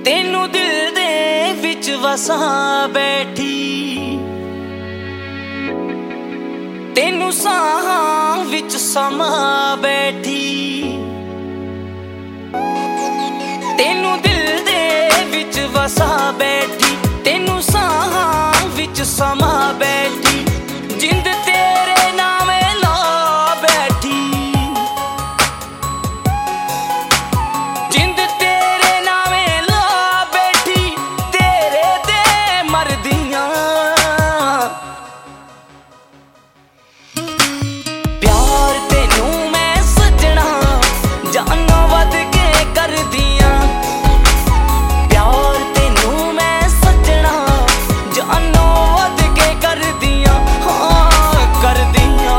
तेनू दिल दे विच वसा बैठी, तेनू साहां विच समा बैठी, तेनू दिल दे विच वसा बैठी, तेनू साहां विच समा बैठी, जिंद तेरे नामे ला बैठी, जिंद तेरे नामे ला बैठी, तेरे दे मरदियां प्यार तेनू मैं सजना जाना वध के कर दियां, प्यार तेनू मैं सजना जाना वध के कर दियां, हाँ कर दियां।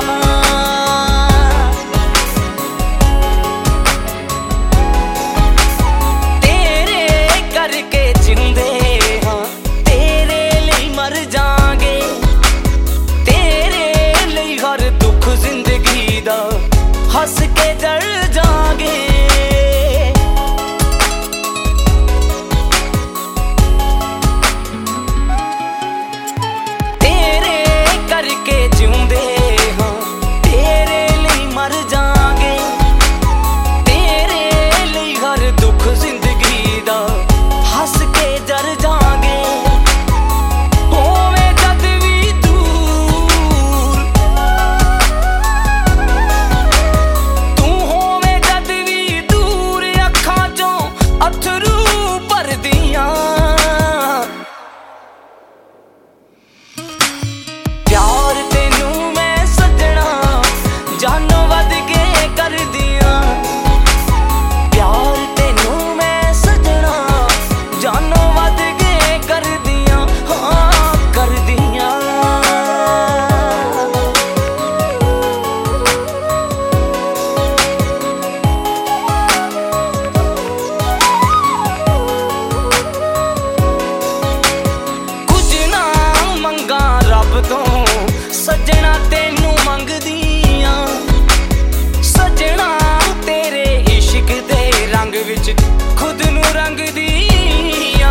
तेरे करके जिंदे हाँ तेरे लिए मर जांगे, तेरे लिए हर दुख जिंदगी दा हंस के जल जांगे। तेरे करके जिंदे हाँ तेरे लिए मर जांगे, तेरे लिए हर दुख जिंदगी दा हंस के जल जांगे। होवे जद भी दूर तू, होवे जद भी दूर अखां चों अथरू भरदियां, प्यार तेनू मैं सजना जानो वध के कर दियां, प्यार तेनू मैं सजना जानो वध के कर दियां, हाँ कर दियां। कुछ ना मंगा रब तो सजना तेनू मंगदियां, सजना तेरे इश्क दे रंग विच खुद नू रंग दियां।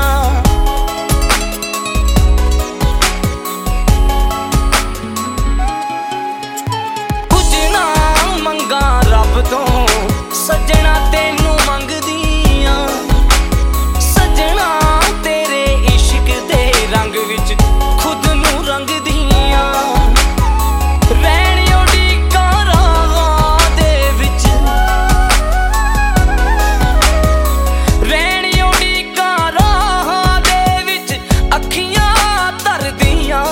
कुछ ना मंगा रब तो सजना तेनू मंगदियां, सजना तेरे इश्क दे रंग विच खुद नू रंग दियां। रैणियों डी राहां दे विच, रैणियों डी राहां दे विच अखियां तरदियां,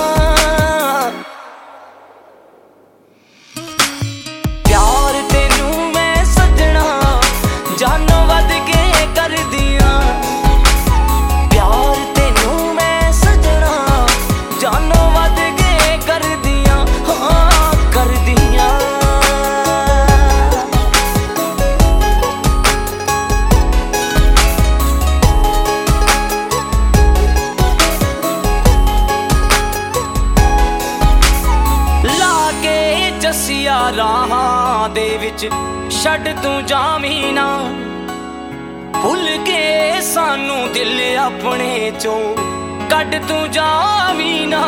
प्यार तेनू मैं सजना जानो वध के कर दियां, प्यार तेनू मैं सजना जानो वध के कर दियां, हाँ कर दियां। लागे जसिया राहां दे विच छड्ड तू जामीना, भुल के सानू दिल अपने चों कड्ड तू जामीना।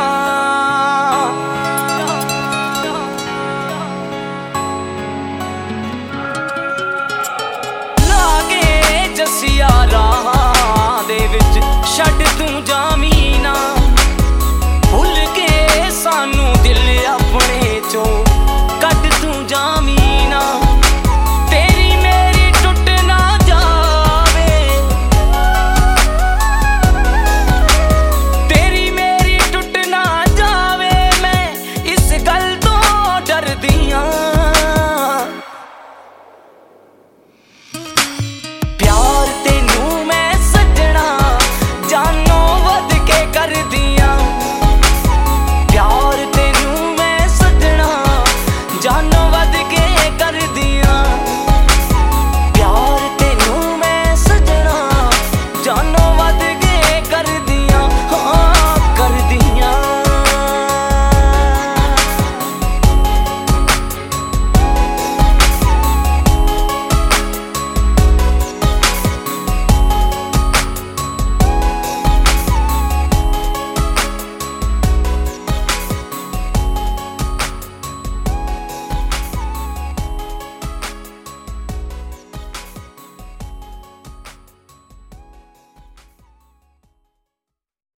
लागे जसिया